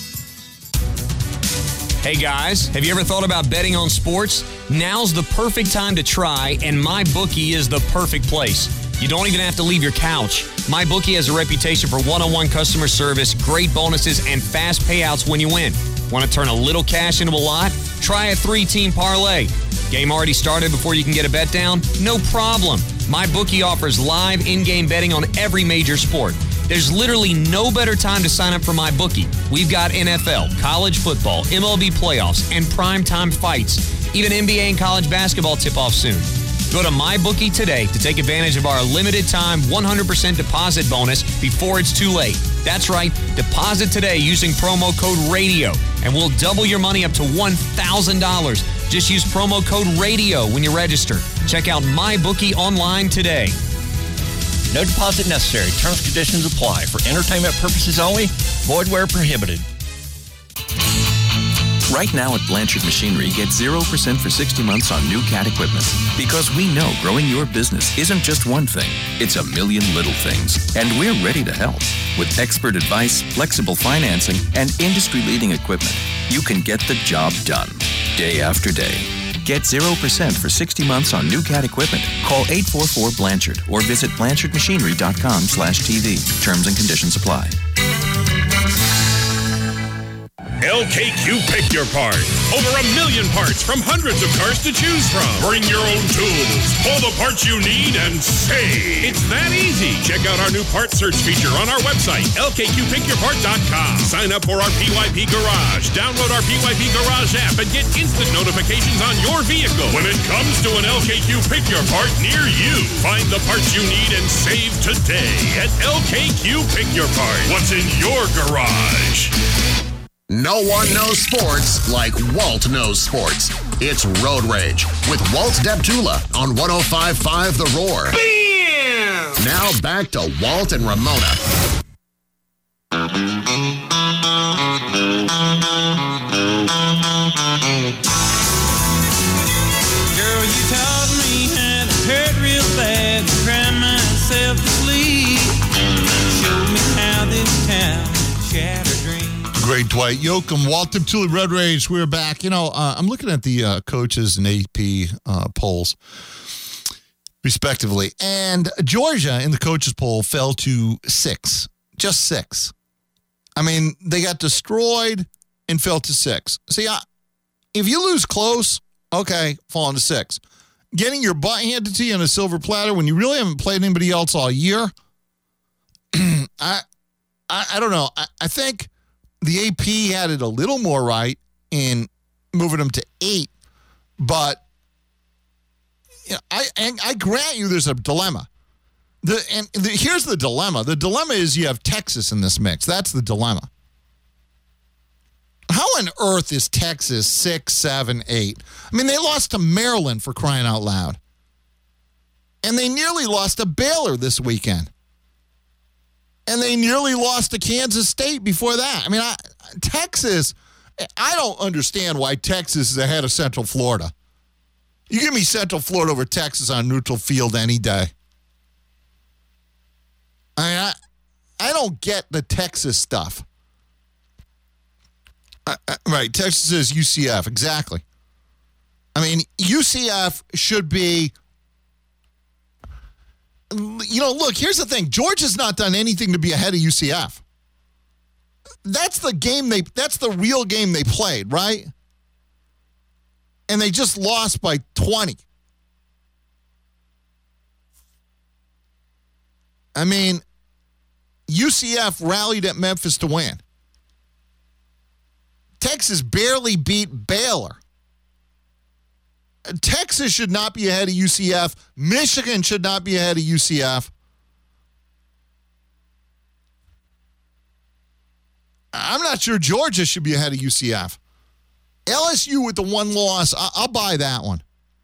Hey guys, have you ever thought about betting on sports? Now's the perfect time to try, and MyBookie is the perfect place. You don't even have to leave your couch. MyBookie has a reputation for one-on-one customer service, great bonuses, and fast payouts when you win. Want to turn a little cash into a lot? Try a three-team parlay. Game already started before you can get a bet down? No problem. MyBookie offers live in-game betting on every major sport. There's literally no better time to sign up for MyBookie. We've got N F L, college football, M L B playoffs, and primetime fights. Even N B A and college basketball tip-off soon. Go to MyBookie today to take advantage of our limited-time one hundred percent deposit bonus before it's too late. That's right, deposit today using promo code RADIO, and we'll double your money up to one thousand dollars. Just use promo code RADIO when you register. Check out MyBookie online today. No deposit necessary. Terms and conditions apply. For entertainment purposes only. Void where prohibited. Right now at Blanchard Machinery, get zero percent for sixty months on new cat equipment. Because we know growing your business isn't just one thing, it's a million little things. And we're ready to help. With expert advice, flexible financing, and industry-leading equipment, you can get the job done, day after day. Get zero percent for sixty months on new cat equipment. Call eight four four Blanchard or visit blanchard machinery dot com slash T V. Terms and conditions apply. L K Q Pick Your Part. Over a million parts from hundreds of cars to choose from. Bring your own tools. Pull the parts you need and save. It's that easy. Check out our new part search feature on our website, L K Q pick your part dot com. Sign up for our P Y P Garage. Download our P Y P Garage app and get instant notifications on your vehicle when it comes to an L K Q Pick Your Part near you. Find the parts you need and save today at L K Q Pick Your Part. What's in your garage? No one knows sports like Walt knows sports. It's Road Rage with Walt Deptula on one oh five point five The Roar. Bam! Now back to Walt and Ramona. Girl, you taught me how to hurt real bad, cry myself to sleep. Show me how this town shatter dreams. Great Dwight Yoakam, Walt Deptula, Road Rage. We're back. You know, uh, I'm looking at the uh, coaches and A P uh, polls, respectively. And Georgia in the coaches poll fell to six, just six. I mean, they got destroyed and fell to six. See, I, if you lose close, okay, falling to six. Getting your butt handed to you on a silver platter when you really haven't played anybody else all year, I, I I don't know. I, I think the A P had it a little more right in moving them to eight, but you know, I and I grant you there's a dilemma. The and the, here's the dilemma. The dilemma is you have Texas in this mix. That's the dilemma. How on earth is Texas six, seven, eight? I mean, they lost to Maryland for crying out loud, and they nearly lost to Baylor this weekend. And they nearly lost to Kansas State before that. I mean, I, Texas, I don't understand why Texas is ahead of Central Florida. You give me Central Florida over Texas on neutral field any day. I mean, I, I don't get the Texas stuff. I, I, right, Texas is U C F, exactly. I mean, U C F should be... You know, look, here's the thing. Georgia's not done anything to be ahead of U C F. That's the game they, that's the real game they played, right? And they just lost by twenty. I mean, U C F rallied at Memphis to win. Texas barely beat Baylor. Texas should not be ahead of U C F. Michigan should not be ahead of U C F. I'm not sure Georgia should be ahead of U C F. L S U with the one loss, I'll buy that one.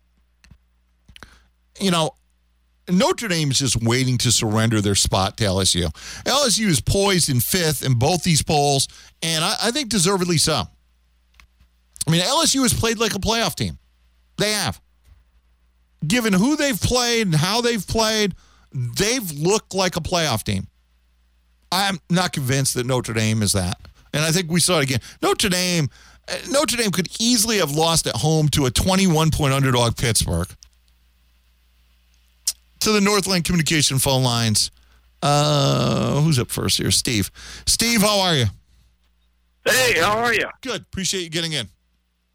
You know, Notre Dame is just waiting to surrender their spot to L S U. L S U is poised in fifth in both these polls, and I, I think deservedly so. I mean, L S U has played like a playoff team. They have. Given who they've played and how they've played, they've looked like a playoff team. I'm not convinced that Notre Dame is that. And I think we saw it again. Notre Dame, Notre Dame could easily have lost at home to a twenty-one point underdog Pittsburgh. To the Northland Communication phone lines. Uh, who's up first here? Steve. Steve, how are you? Hey, how are you? Good. Appreciate you getting in.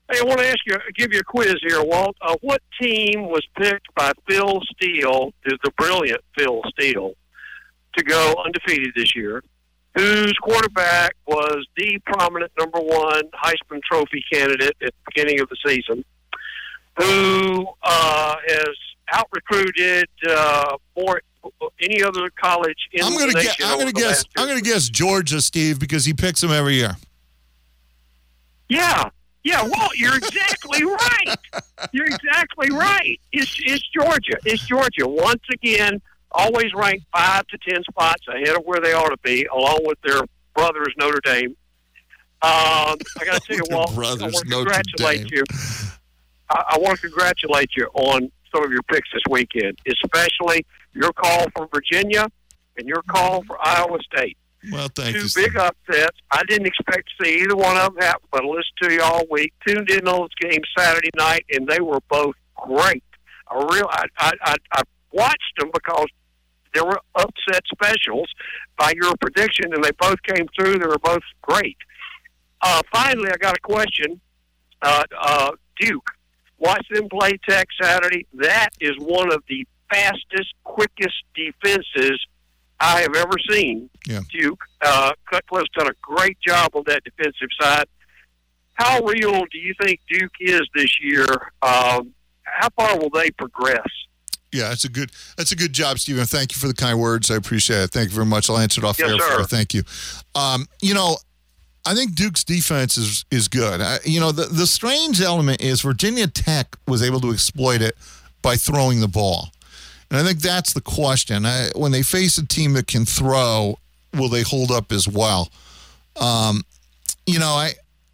Hey, I want to ask you, give you a quiz here, Walt. Uh, what team was picked by Phil Steele, the brilliant Phil Steele, to go undefeated this year, whose quarterback was the prominent number one Heisman Trophy candidate at the beginning of the season, who uh, has out-recruited uh, more any other college in I'm the gonna nation? Guess, I'm going to guess. I'm going to guess Georgia, Steve, because he picks them every year. Yeah, yeah. Well, you're exactly right. You're exactly right. It's it's Georgia. It's Georgia once again. Always ranked five to ten spots ahead of where they ought to be, along with their brothers Notre Dame. Um, I got to tell you, Walt, I want to congratulate you. I, I want to congratulate you on some of your picks this weekend, especially your call for Virginia and your call for Iowa State. Well, thank Two you. big upsets. I didn't expect to see either one of them happen, but I listened to you all week. Tuned in on those games Saturday night, and they were both great. I real, I, I, I, I watched them because there were upset specials by your prediction, and they both came through. They were both great. Uh, finally, I got a question. Uh, uh, Duke, watch them play Tech Saturday. That is one of the fastest, quickest defenses I have ever seen. Yeah. Duke. Uh, Cutcliffe's done a great job on that defensive side. How real do you think Duke is this year? Um, how far will they progress? Yeah, that's a good that's a good job, Stephen. Thank you for the kind words. I appreciate it. Thank you very much. I'll answer it off Yes, air sir. for you. Thank you. Um, you know, I think Duke's defense is is good. I, you know, the, the strange element is Virginia Tech was able to exploit it by throwing the ball. And I think that's the question. I, when they face a team that can throw, will they hold up as well? Um, you know, I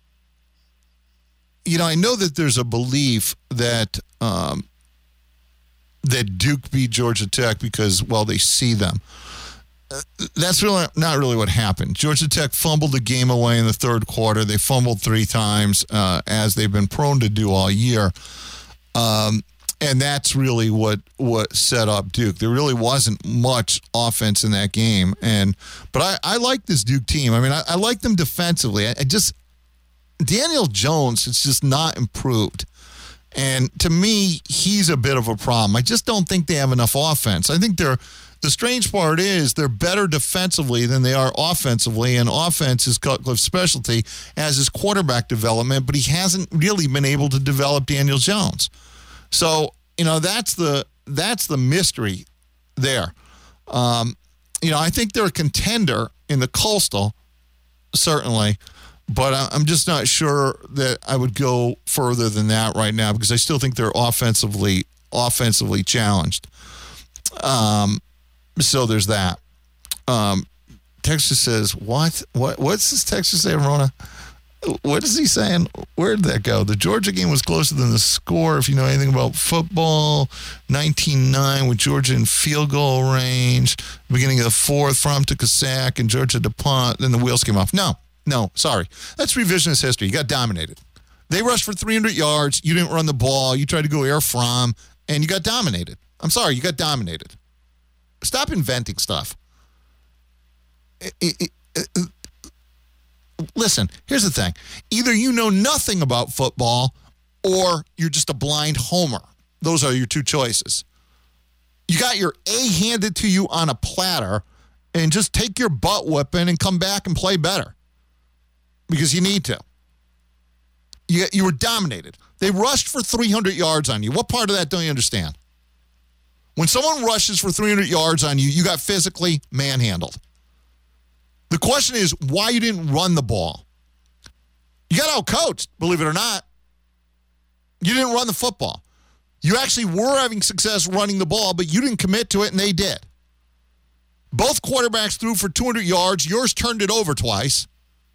you know, I know that there's a belief that um, that Duke beat Georgia Tech because, well, they see them. Uh, that's really not really what happened. Georgia Tech fumbled the game away in the third quarter. They fumbled three times, uh, as they've been prone to do all year. Um, and that's really what, what set up Duke. There really wasn't much offense in that game. And But I, I like this Duke team. I mean, I, I like them defensively. I, I just Daniel Jones has just not improved. And to me, he's a bit of a problem. I just don't think they have enough offense. I think they're the strange part is they're better defensively than they are offensively, and offense is Cutcliffe's specialty as his quarterback development, but he hasn't really been able to develop Daniel Jones. So, you know, that's the that's the mystery there. Um, you know, I think they're a contender in the Coastal, certainly. But I'm just not sure that I would go further than that right now because I still think they're offensively offensively challenged. Um, so there's that. Um, Texas says, what? What? What's this Texas say, Rona? What is he saying? Where did that go? The Georgia game was closer than the score. If you know anything about football, nineteen nine with Georgia in field goal range. Beginning of the fourth, Fromm took a sack and Georgia to punt. Then the wheels came off. No. No, sorry. That's revisionist history. You got dominated. They rushed for three hundred yards. You didn't run the ball. You tried to go air from, and you got dominated. I'm sorry, you got dominated. Stop inventing stuff. It, it, it, it, listen, here's the thing. Either you know nothing about football or you're just a blind homer. Those are your two choices. You got your A handed to you on a platter, and just take your butt whipping and come back and play better. Because you need to. You, you were dominated. They rushed for three hundred yards on you. What part of that don't you understand? When someone rushes for three hundred yards on you, you got physically manhandled. The question is why you didn't run the ball. You got out-coached, believe it or not. You didn't run the football. You actually were having success running the ball, but you didn't commit to it, and they did. Both quarterbacks threw for two hundred yards. Yours turned it over twice.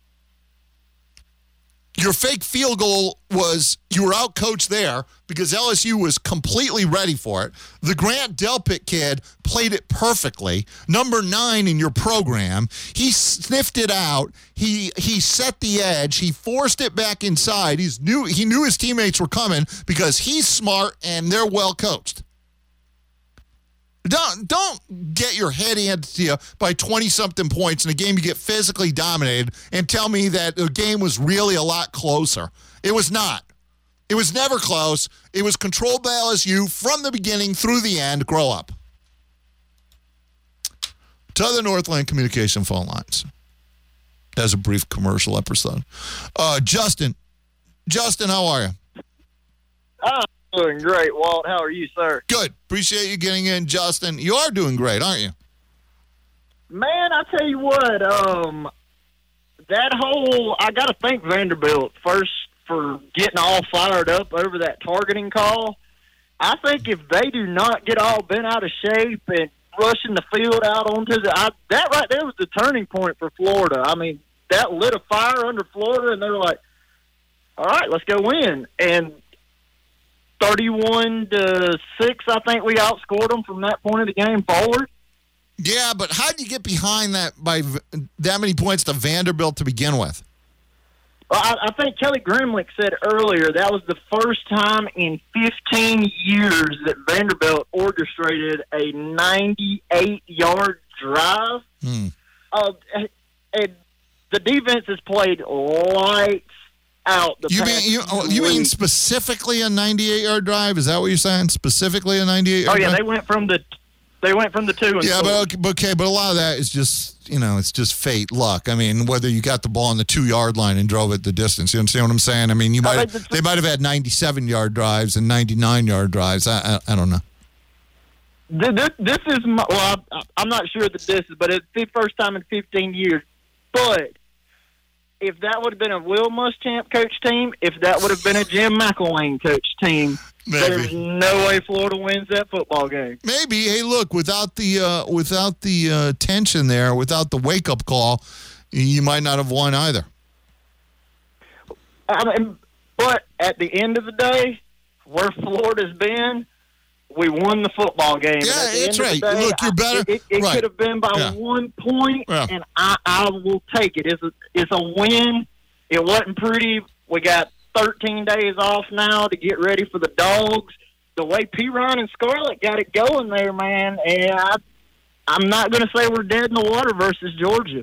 Your fake field goal was you were out-coached there because L S U was completely ready for it. The Grant Delpit kid played it perfectly. Number nine in your program. He sniffed it out. He he set the edge. He forced it back inside. He's knew, he knew his teammates were coming because he's smart and they're well-coached. Don't don't get your head handed to you by twenty-something points in a game you get physically dominated and tell me that the game was really a lot closer. It was not. It was never close. It was controlled by L S U from the beginning through the end. Grow up. To the Northland Communication phone lines. As a brief commercial episode. Uh, Justin. Justin, how are you? I'm doing great, Walt. How are you, sir? Good. Appreciate you getting in, Justin. You are doing great, aren't you? Man, I tell you what, um, that whole, I got to thank Vanderbilt first for getting all fired up over that targeting call. I think if they do not get all bent out of shape and rushing the field out onto the, I, that right there was the turning point for Florida. I mean, that lit a fire under Florida, and they were like, all right, let's go win. And thirty-one to six, I think we outscored them from that point of the game forward. Yeah, but how did you get behind that by v- that many points to Vanderbilt to begin with? Well, I, I think Kelly Grimlich said earlier that was the first time in fifteen years that Vanderbilt orchestrated a ninety-eight yard drive. Hmm. Uh, and the defense has played lights out. The You past mean you, oh, you mean weeks. specifically a ninety-eight yard drive? Is that what you're saying? Specifically a ninety-eight yard Oh yeah, drive? they went from the they went from the two and Yeah, four. but okay, but okay, but a lot of that is just, you know, it's just fate, luck. I mean, whether you got the ball on the two-yard line and drove it the distance, you understand what I'm saying? I mean, you might they might have had ninety-seven yard drives and ninety-nine yard drives. I, I I don't know. This, this is my, well, I, I'm not sure that this is, but it's the first time in fifteen years. But if that would have been a Will Muschamp coach team, if that would have been a Jim McElwain coach team, Maybe. there's no way Florida wins that football game. Maybe. Hey, look, without the uh, without the uh, tension there, without the wake up call, you might not have won either. I mean, but at the end of the day, where Florida's been, we won the football game. Yeah, And at the that's end of right. the day, Look, you're I- better. It, it, it Right. could have been by Yeah. one point, Yeah. and I, I will take it. It's a, it's a win. It wasn't pretty. We got thirteen days off now to get ready for the Dogs. The way P-Ron and Scarlett got it going there, man, and I, I'm not going to say we're dead in the water versus Georgia.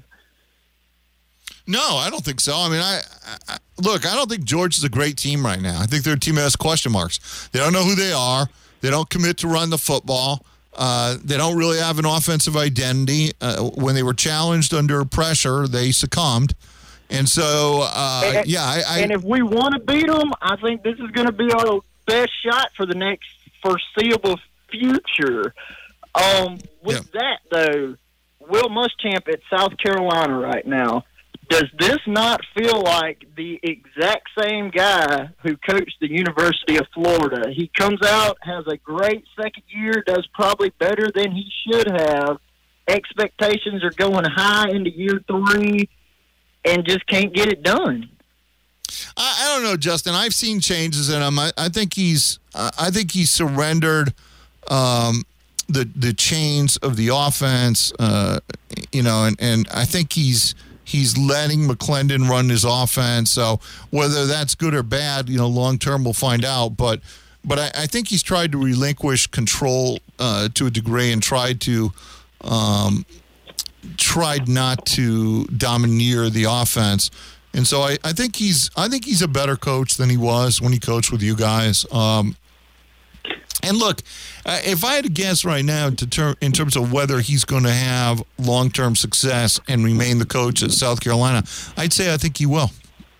No, I don't think so. I mean, I, I, I look. I don't think Georgia's a great team right now. I think their team has question marks. They don't know who they are. They don't commit to run the football. Uh, they don't really have an offensive identity. Uh, when they were challenged under pressure, they succumbed. And so, uh, and, yeah, I, I and if we want to beat them, I think this is going to be our best shot for the next foreseeable future. Um, with that, though, Will Muschamp at South Carolina right now, does this not feel like the exact same guy who coached the University of Florida? He comes out, has a great second year, does probably better than he should have. Expectations are going high into year three, and just can't get it done. I, I don't know, Justin. I've seen changes in him. I, I think he's. I think he's surrendered um, the the chains of the offense. Uh, you know, and, and I think he's he's letting McClendon run his offense. So whether that's good or bad, you know, long term we'll find out. But but I, I think he's tried to relinquish control uh, to a degree and tried to. Um, tried not to domineer the offense. And so I, I think he's I think he's a better coach than he was when he coached with you guys. Um, and look, uh, if I had to guess right now to ter- in terms of whether he's going to have long-term success and remain the coach at South Carolina, I'd say I think he will.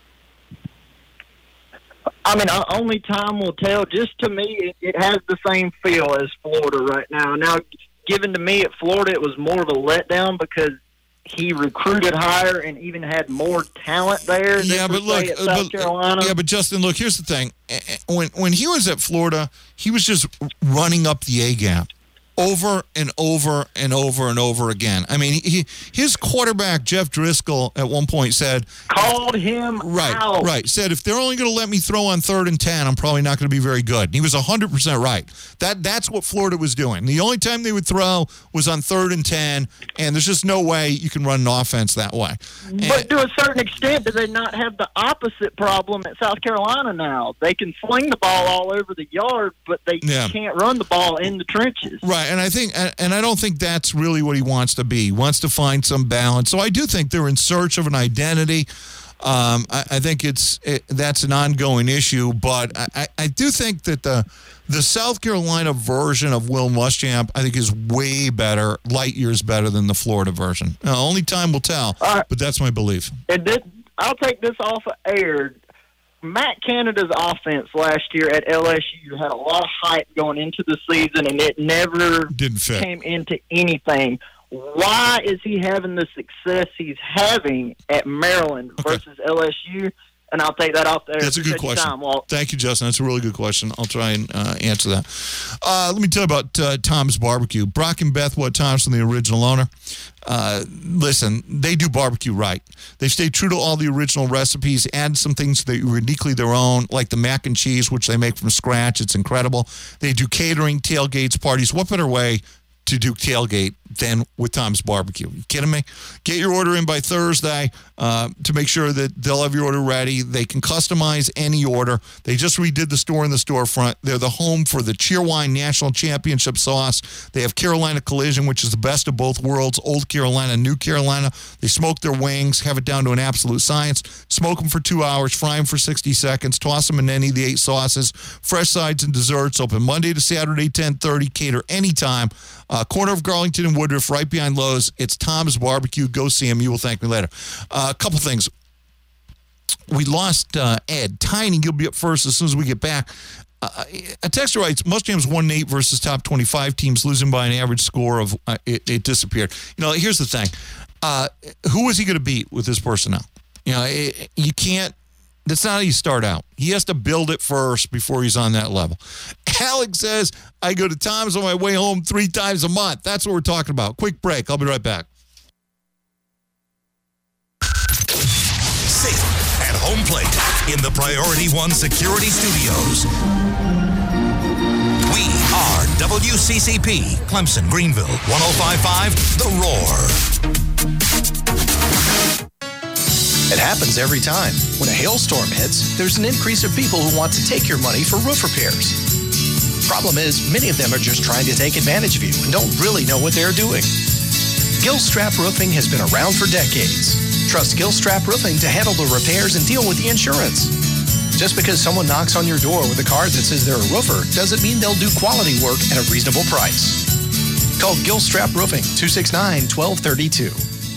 I mean, uh, only time will tell. Just to me, it, it has the same feel as Florida right now. Now, given to me at Florida, it was more of a letdown because he recruited higher and even had more talent there. than Yeah, per but look, se at uh, South but, Carolina. yeah, but Justin, look, here's the thing. Eh, eh, When when he was at Florida, he was just running up the A gap over and over and over and over again. I mean, he, his quarterback, Jeff Driscoll, at one point said, called him right, out. right, said, if they're only going to let me throw on third and ten, I'm probably not going to be very good. And he was one hundred percent right. That That's what Florida was doing. The only time they would throw was on third and ten, and there's just no way you can run an offense that way. But to a certain extent, do they not have the opposite problem at South Carolina now? They can sling the ball all over the yard, but they Yeah. can't run the ball in the trenches. Right, and I think, and I don't think that's really what he wants to be. He wants to find some balance. So I do think they're in search of an identity. Um, I, I think it's it, that's an ongoing issue, but I, I do think that the the South Carolina version of Will Muschamp, I think, is way better, light years better than the Florida version. Now, only time will tell, right. but that's my belief. And this, I'll take this off of air. Matt Canada's offense last year at L S U had a lot of hype going into the season, and it never Didn't fit. came into anything. Why is he having the success he's having at Maryland Okay. versus L S U? And I'll take that off there. That's a good Take your question. time, Walt. Thank you, Justin. That's a really good question. I'll try and uh, answer that. Uh, let me tell you about uh, Tom's Barbecue. Brock and Beth Wood Thompson, the original owner. Uh, listen, they do barbecue right. They stay true to all the original recipes, add some things that are uniquely their own, like the mac and cheese, which they make from scratch. It's incredible. They do catering, tailgates, parties. What better way to do tailgate than with Tom's Barbecue? You kidding me? Get your order in by Thursday uh, to make sure that they'll have your order ready. They can customize any order. They just redid the store in the storefront. They're the home for the Cheerwine National Championship sauce. They have Carolina Collision, which is the best of both worlds, Old Carolina, New Carolina. They smoke their wings, have it down to an absolute science. Smoke them for two hours, fry them for sixty seconds, toss them in any of the eight sauces. Fresh sides and desserts, open Monday to Saturday, ten thirty, cater anytime. Uh, corner of Garlington and Woodruff, right behind Lowe's. It's Tom's Barbecue. Go see him. You will thank me later. Uh, a couple things. We lost uh, Ed. Tiny, you'll be up first as soon as we get back. Uh, a texter writes, Mustangs one and eight versus top twenty-five teams, losing by an average score of, uh, it, it disappeared. You know, here's the thing. Uh, who is he going to beat with his personnel? You know, it, you can't. That's not how you start out. He has to build it first before he's on that level. Alex says, I go to Tom's on my way home three times a month. That's what we're talking about. Quick break. I'll be right back. Safe at home plate in the Priority One Security Studios. We are W C C P, Clemson, Greenville, one oh five point five The Roar. It happens every time. When a hailstorm hits, there's an increase of people who want to take your money for roof repairs. Problem is, many of them are just trying to take advantage of you and don't really know what they're doing. Gilstrap Roofing has been around for decades. Trust Gilstrap Roofing to handle the repairs and deal with the insurance. Just because someone knocks on your door with a card that says they're a roofer doesn't mean they'll do quality work at a reasonable price. Call Gilstrap Roofing, two six nine, one two three two.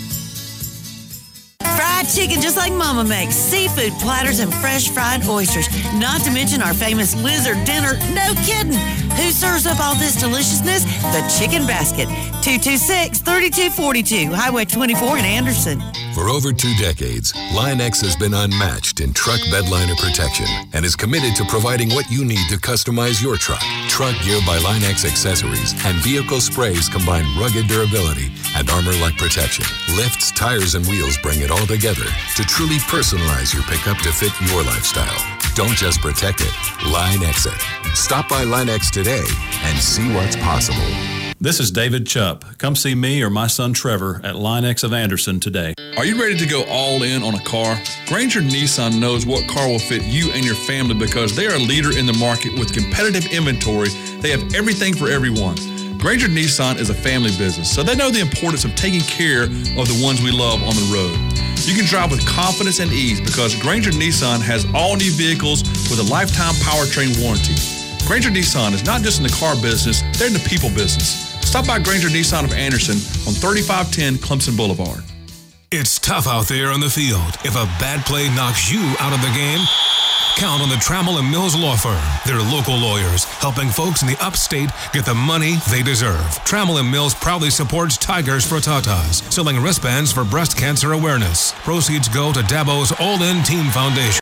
Fried chicken just like Mama makes. Seafood platters and fresh fried oysters. Not to mention our famous lizard dinner. No kidding. Who serves up all this deliciousness? The Chicken Basket. two two six, three two four two. Highway twenty-four in Anderson. For over two decades, Line-X has been unmatched in truck bedliner protection and is committed to providing what you need to customize your truck. Truck Gear by Line-X accessories and vehicle sprays combine rugged durability and armor-like protection. Lifts, tires, and wheels bring it all together to truly personalize your pickup to fit your lifestyle. Don't just protect it, Line-X it. Stop by Line-X today and see what's possible. This is David Chupp. Come see me or my son Trevor at Line-X of Anderson today. Are you ready to go all in on a car? Granger Nissan knows what car will fit you and your family because they are a leader in the market with competitive inventory. They have everything for everyone. Granger Nissan is a family business, so they know the importance of taking care of the ones we love on the road. You can drive with confidence and ease because Granger Nissan has all new vehicles with a lifetime powertrain warranty. Granger Nissan is not just in the car business, they're in the people business. Stop by Granger Nissan of Anderson on thirty-five ten Clemson Boulevard. It's tough out there on the field. If a bad play knocks you out of the game, count on the Trammell and Mills Law Firm. They're local lawyers helping folks in the upstate get the money they deserve. Trammell and Mills proudly supports Tigers for Tatas, selling wristbands for breast cancer awareness. Proceeds go to Dabo's All-In Team Foundation.